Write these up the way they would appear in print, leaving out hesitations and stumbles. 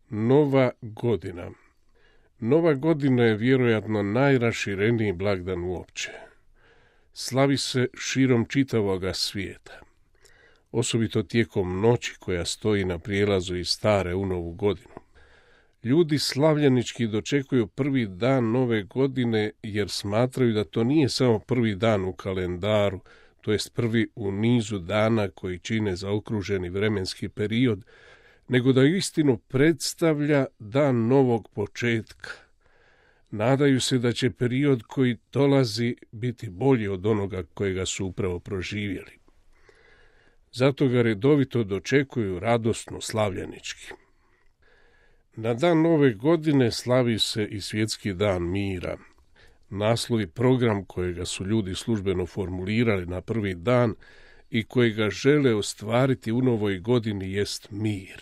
Nova godina. Nova godina je vjerojatno najrašireniji blagdan uopće. Slavi se širom čitavoga svijeta, osobito tijekom noći koja stoji na prijelazu iz stare u novu godinu. Ljudi slavljenički dočekuju prvi dan nove godine jer smatraju da to nije samo prvi dan u kalendaru, to jest prvi u nizu dana koji čine zaokruženi vremenski period, nego da uistinu predstavlja dan novog početka. Nadaju se da će period koji dolazi biti bolji od onoga kojega su upravo proživjeli. Zato ga redovito dočekuju radosno slavljenički. Na dan nove godine slavi se i svjetski dan mira. Naslov i program kojega su ljudi službeno formulirali na prvi dan i kojega žele ostvariti u novoj godini jest mir.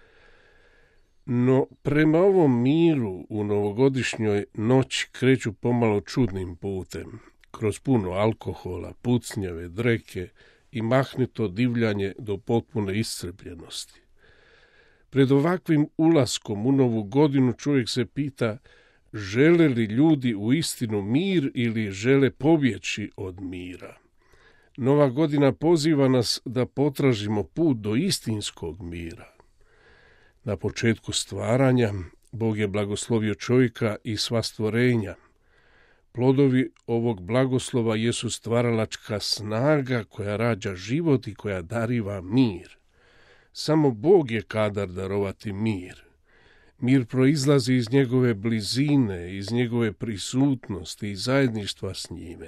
No, prema ovom miru u novogodišnjoj noći kreću pomalo čudnim putem, kroz puno alkohola, pucnjave, dreke i mahnito divljanje do potpune iscrpljenosti. Pred ovakvim ulaskom u novu godinu čovjek se pita žele li ljudi uistinu mir ili žele pobjeći od mira. Nova godina poziva nas da potražimo put do istinskog mira. Na početku stvaranja Bog je blagoslovio čovjeka i sva stvorenja. Plodovi ovog blagoslova jesu stvaralačka snaga koja rađa život i koja dariva mir. Samo Bog je kadar darovati mir. Mir proizlazi iz njegove blizine, iz njegove prisutnosti i zajedništva s njime.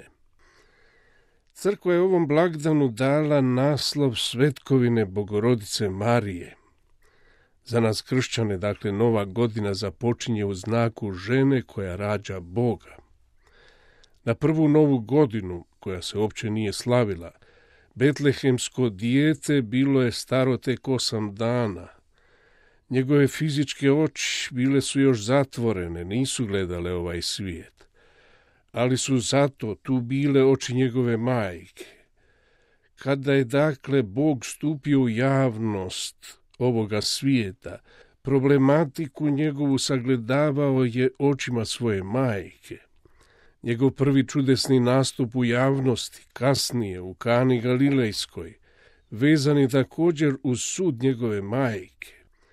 Crkva je ovom blagdanu dala naslov Svetkovine Bogorodice Marije. Za nas kršćane, dakle, nova godina započinje u znaku žene koja rađa Boga. Na prvu novu godinu, koja se uopće nije slavila, betlehemsko dijete bilo je staro tek 8 dana. Njegove fizičke oči bile su još zatvorene, nisu gledale ovaj svijet. Ali su zato tu bile oči njegove majke. Kada je dakle Bog stupio u javnost ovoga svijeta, problematiku njegovu sagledavao je očima svoje majke. Njegov prvi čudesni nastup u javnosti, kasnije u Kani Galilejskoj, vezan je također uz sud njegove majke.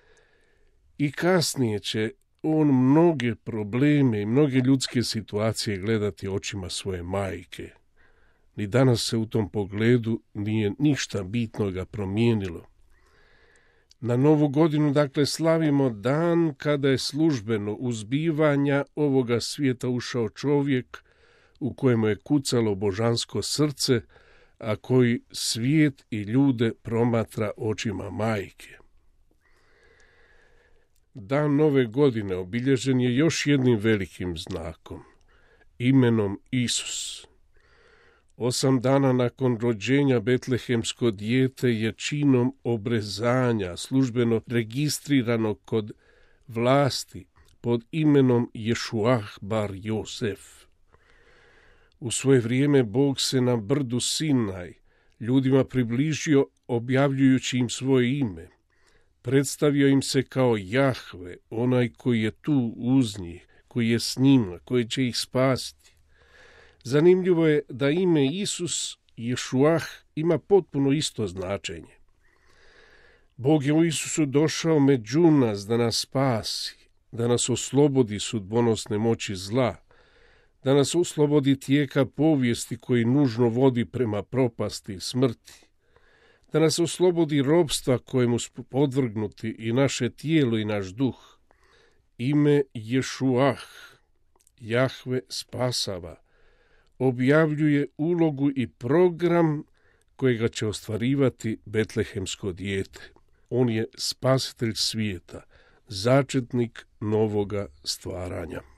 I kasnije će on mnoge probleme i mnoge ljudske situacije gledati očima svoje majke. Ni danas se u tom pogledu nije ništa bitnoga promijenilo. Na novu godinu, dakle, slavimo dan kada je službeno uzbivanja ovoga svijeta ušao čovjek u kojemu je kucalo božansko srce, a koji svijet i ljude promatra očima majke. Dan nove godine obilježen je još jednim velikim znakom, imenom Isus. 8 dana nakon rođenja betlehemsko dijete je činom obrezanja službeno registrirano kod vlasti pod imenom Ješuah bar Josef. U svoje vrijeme Bog se na brdu Sinaj ljudima približio objavljujući im svoje ime. Predstavio im se kao Jahve, onaj koji je tu uz njih, koji je s njima, koji će ih spasiti. Zanimljivo je da ime Isus, Ješuah, ima potpuno isto značenje. Bog je u Isusu došao među nas da nas spasi, da nas oslobodi sudbonosne moći zla, da nas oslobodi tijeka povijesti koji nužno vodi prema propasti i smrti, da nas oslobodi ropstva kojemu smo podvrgnuti i naše tijelo i naš duh. Ime Ješuah, Jahve spasava, objavljuje ulogu i program kojega će ostvarivati betlehemsko dijete. On je spasitelj svijeta, začetnik novoga stvaranja.